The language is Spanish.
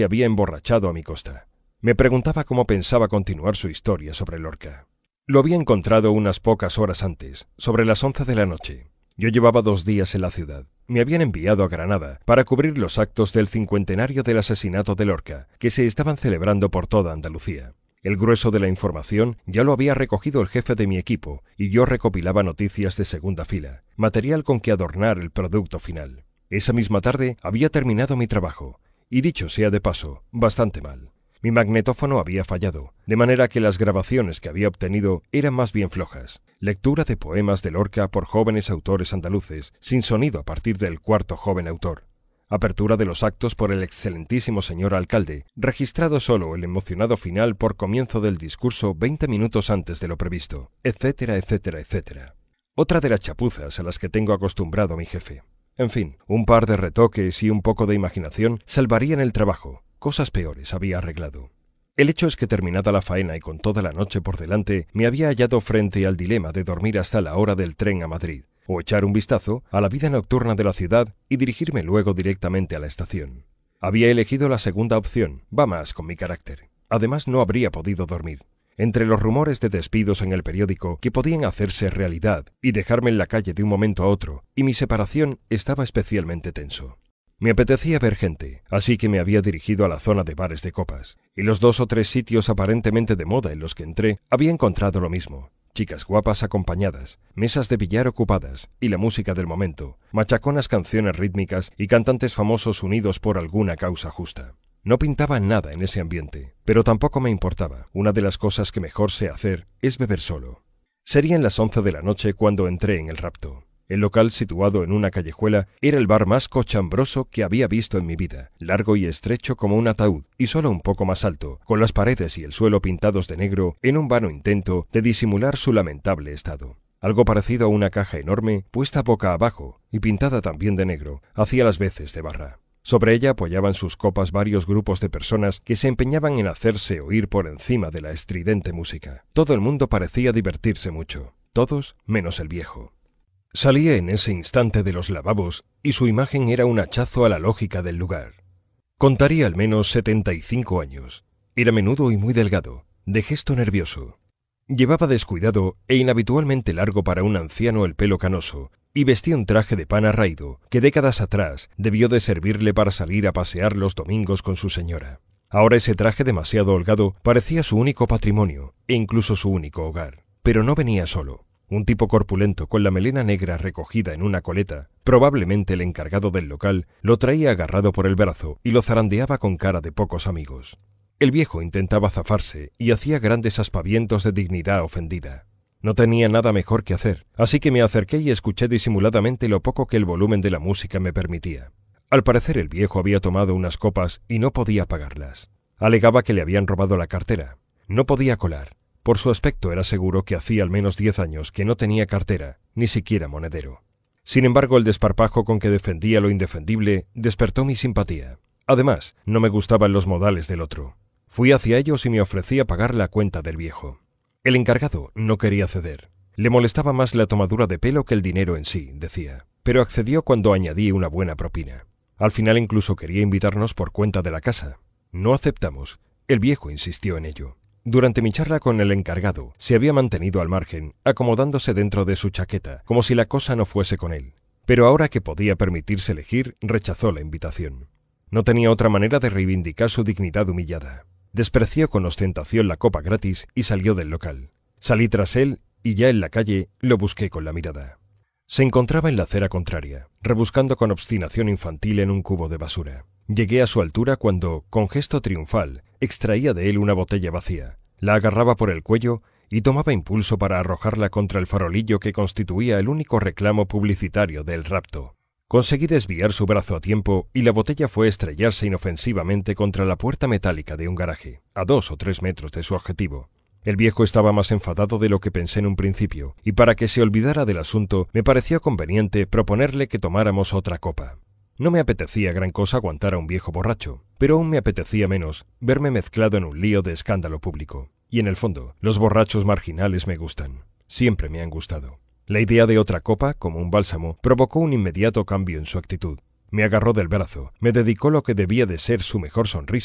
había emborrachado a mi costa. Me preguntaba cómo pensaba continuar su historia sobre Lorca. Lo había encontrado unas pocas horas antes, sobre las 11 de la noche. Yo llevaba 2 días en la ciudad. Me habían enviado a Granada para cubrir los actos del 50º del asesinato de Lorca, que se estaban celebrando por toda Andalucía. El grueso de la información ya lo había recogido el jefe de mi equipo y yo recopilaba noticias de segunda fila, material con que adornar el producto final. Esa misma tarde había terminado mi trabajo, y dicho sea de paso, bastante mal. Mi magnetófono había fallado, de manera que las grabaciones que había obtenido eran más bien flojas. Lectura de poemas de Lorca por jóvenes autores andaluces, sin sonido a partir del 4º joven autor. Apertura de los actos por el excelentísimo señor alcalde, registrado solo el emocionado final por comienzo del discurso 20 minutos antes de lo previsto, etcétera, etcétera, etcétera. Otra de las chapuzas a las que tengo acostumbrado a mi jefe. En fin, un par de retoques y un poco de imaginación salvarían el trabajo. Cosas peores había arreglado. El hecho es que terminada la faena y con toda la noche por delante, me había hallado frente al dilema de dormir hasta la hora del tren a Madrid, o echar un vistazo a la vida nocturna de la ciudad y dirigirme luego directamente a la estación. Había elegido la segunda opción, va más con mi carácter. Además, no habría podido dormir. Entre los rumores de despidos en el periódico que podían hacerse realidad y dejarme en la calle de un momento a otro, y mi separación estaba especialmente tenso. Me apetecía ver gente, así que me había dirigido a la zona de bares de copas. Y los 2 o 3 sitios aparentemente de moda en los que entré, había encontrado lo mismo. Chicas guapas acompañadas, mesas de billar ocupadas y la música del momento, machaconas canciones rítmicas y cantantes famosos unidos por alguna causa justa. No pintaba nada en ese ambiente, pero tampoco me importaba. Una de las cosas que mejor sé hacer es beber solo. Serían las 11 de la noche cuando entré en el Rapto. El local, situado en una callejuela, era el bar más cochambroso que había visto en mi vida, largo y estrecho como un ataúd, y solo un poco más alto, con las paredes y el suelo pintados de negro en un vano intento de disimular su lamentable estado. Algo parecido a una caja enorme, puesta boca abajo, y pintada también de negro, hacía las veces de barra. Sobre ella apoyaban sus copas varios grupos de personas que se empeñaban en hacerse oír por encima de la estridente música. Todo el mundo parecía divertirse mucho, todos menos el viejo. Salía en ese instante de los lavabos y su imagen era un hachazo a la lógica del lugar. Contaría al menos 75 años. Era menudo y muy delgado, de gesto nervioso. Llevaba descuidado e inhabitualmente largo para un anciano el pelo canoso y vestía un traje de pana raído que décadas atrás debió de servirle para salir a pasear los domingos con su señora. Ahora ese traje demasiado holgado parecía su único patrimonio e incluso su único hogar. Pero no venía solo. Un tipo corpulento con la melena negra recogida en una coleta, probablemente el encargado del local, lo traía agarrado por el brazo y lo zarandeaba con cara de pocos amigos. El viejo intentaba zafarse y hacía grandes aspavientos de dignidad ofendida. No tenía nada mejor que hacer, así que me acerqué y escuché disimuladamente lo poco que el volumen de la música me permitía. Al parecer el viejo había tomado unas copas y no podía pagarlas. Alegaba que le habían robado la cartera. No podía colar. Por su aspecto era seguro que hacía al menos 10 años que no tenía cartera, ni siquiera monedero. Sin embargo, el desparpajo con que defendía lo indefendible despertó mi simpatía. Además, no me gustaban los modales del otro. Fui hacia ellos y me ofrecí a pagar la cuenta del viejo. El encargado no quería ceder. Le molestaba más la tomadura de pelo que el dinero en sí, decía, pero accedió cuando añadí una buena propina. Al final incluso quería invitarnos por cuenta de la casa. No aceptamos. El viejo insistió en ello. Durante mi charla con el encargado, se había mantenido al margen, acomodándose dentro de su chaqueta, como si la cosa no fuese con él. Pero ahora que podía permitirse elegir, rechazó la invitación. No tenía otra manera de reivindicar su dignidad humillada. Despreció con ostentación la copa gratis y salió del local. Salí tras él y ya en la calle lo busqué con la mirada. Se encontraba en la acera contraria, rebuscando con obstinación infantil en un cubo de basura. Llegué a su altura cuando, con gesto triunfal, extraía de él una botella vacía, la agarraba por el cuello y tomaba impulso para arrojarla contra el farolillo que constituía el único reclamo publicitario del Rapto. Conseguí desviar su brazo a tiempo y la botella fue a estrellarse inofensivamente contra la puerta metálica de un garaje, a 2 o 3 metros de su objetivo. El viejo estaba más enfadado de lo que pensé en un principio, y para que se olvidara del asunto me pareció conveniente proponerle que tomáramos otra copa. No me apetecía gran cosa aguantar a un viejo borracho, pero aún me apetecía menos verme mezclado en un lío de escándalo público. Y en el fondo, los borrachos marginales me gustan. Siempre me han gustado. La idea de otra copa, como un bálsamo, provocó un inmediato cambio en su actitud. Me agarró del brazo, me dedicó lo que debía de ser su mejor sonrisa,